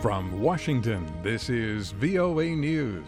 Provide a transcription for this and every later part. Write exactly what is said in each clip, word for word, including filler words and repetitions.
From Washington, this is V O A News.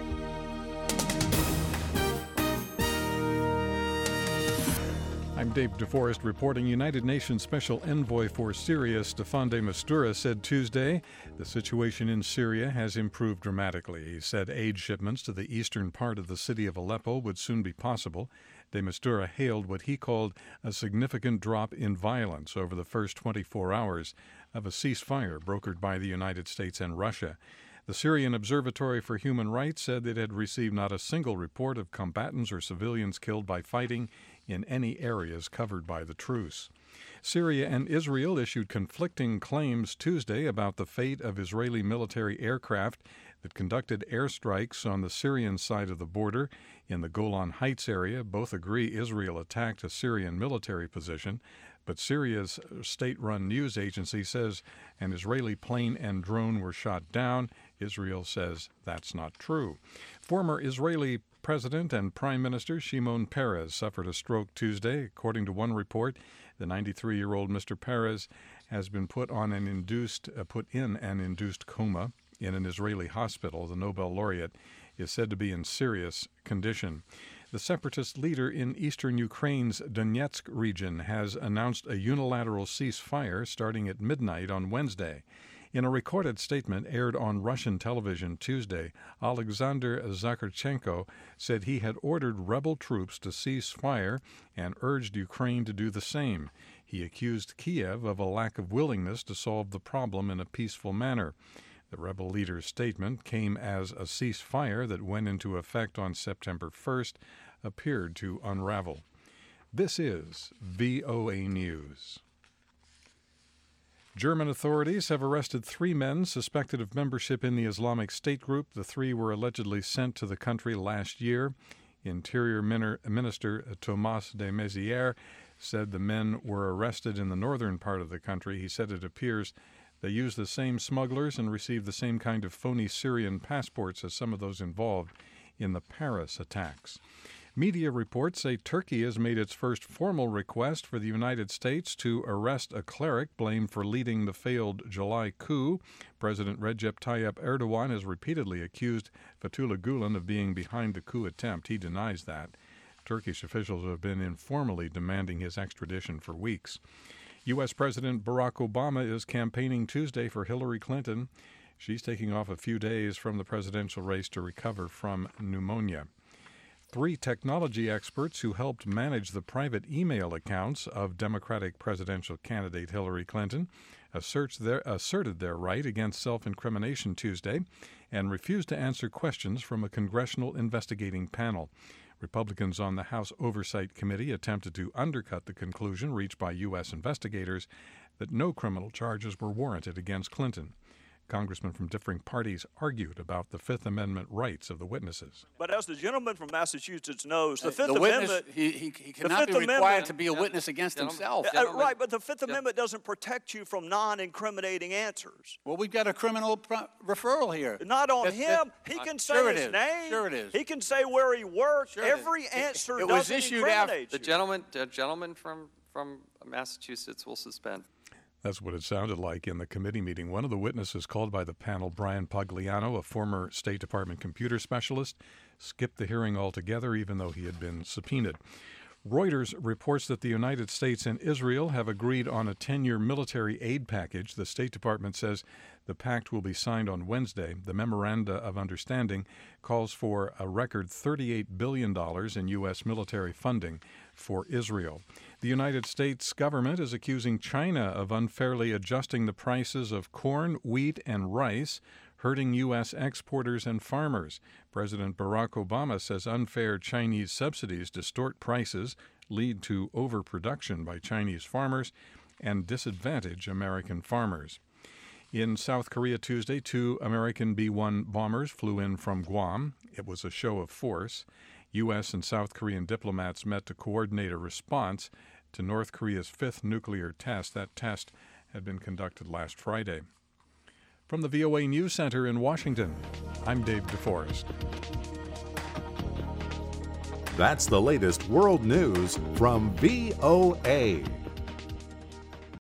I'm Dave DeForest reporting. United Nations Special Envoy for Syria, Staffan de Mistura, said Tuesday the situation in Syria has improved dramatically. He said aid shipments to the eastern part of the city of Aleppo would soon be possible. De Mistura hailed what he called a significant drop in violence over the first twenty-four hours of a ceasefire brokered by the United States and Russia. The Syrian Observatory for Human Rights said it had received not a single report of combatants or civilians killed by fighting in any areas covered by the truce. Syria and Israel issued conflicting claims Tuesday about the fate of Israeli military aircraft that conducted airstrikes on the Syrian side of the border in the Golan Heights area. Both agree Israel attacked a Syrian military position, but Syria's state-run news agency says an Israeli plane and drone were shot down. Israel says that's not true. Former Israeli President and Prime Minister Shimon Peres suffered a stroke Tuesday. According to one report, the ninety-three-year-old Mister Peres has been put on an induced, uh, put in an induced coma in an Israeli hospital. The Nobel laureate is said to be in serious condition. The separatist leader in eastern Ukraine's Donetsk region has announced a unilateral ceasefire starting at midnight on Wednesday. In a recorded statement aired on Russian television Tuesday, Alexander Zakharchenko said he had ordered rebel troops to cease fire and urged Ukraine to do the same. He accused Kiev of a lack of willingness to solve the problem in a peaceful manner. The rebel leader's statement came as a ceasefire that went into effect on September first appeared to unravel. This is V O A News. German authorities have arrested three men suspected of membership in the Islamic State group. The three were allegedly sent to the country last year. Interior Minister Thomas de Maizière said the men were arrested in the northern part of the country. He said it appears they used the same smugglers and received the same kind of phony Syrian passports as some of those involved in the Paris attacks. Media reports say Turkey has made its first formal request for the United States to arrest a cleric blamed for leading the failed July coup. President Recep Tayyip Erdogan has repeatedly accused Fethullah Gulen of being behind the coup attempt. He denies that. Turkish officials have been informally demanding his extradition for weeks. U S. President Barack Obama is campaigning Tuesday for Hillary Clinton. She's taking off a few days from the presidential race to recover from pneumonia. Three technology experts who helped manage the private email accounts of Democratic presidential candidate Hillary Clinton their, asserted their right against self-incrimination Tuesday and refused to answer questions from a congressional investigating panel. Republicans on the House Oversight Committee attempted to undercut the conclusion reached by U S investigators that no criminal charges were warranted against Clinton. Congressmen from differing parties argued about the Fifth Amendment rights of the witnesses. But as the gentleman from Massachusetts knows, the Fifth the witness, Amendment... He, he, he cannot be required Amendment, to be a witness against himself. Uh, right, but the Fifth Amendment doesn't protect you from non-incriminating answers. Well, we've got a criminal pro- referral here. Not on That- him. that- He can uh, say sure his it is. name. Sure it is. He can say where he worked. Sure it Every is. answer It- it doesn't was issued incriminate after- you. The gentleman, the gentleman from, from Massachusetts will suspend. That's what it sounded like in the committee meeting. One of the witnesses called by the panel, Brian Pagliano, a former State Department computer specialist, skipped the hearing altogether, even though he had been subpoenaed. Reuters reports that the United States and Israel have agreed on a ten-year military aid package. The State Department says the pact will be signed on Wednesday. The memoranda of understanding calls for a record thirty-eight billion dollars in U S military funding for Israel. The United States government is accusing China of unfairly adjusting the prices of corn, wheat, and rice, hurting U S exporters and farmers. President Barack Obama says unfair Chinese subsidies distort prices, lead to overproduction by Chinese farmers, and disadvantage American farmers. In South Korea Tuesday, two American B one bombers flew in from Guam. It was a show of force. U S and South Korean diplomats met to coordinate a response to North Korea's fifth nuclear test. That test had been conducted last Friday. From the V O A News Center in Washington, I'm Dave DeForest. That's the latest world news from V O A.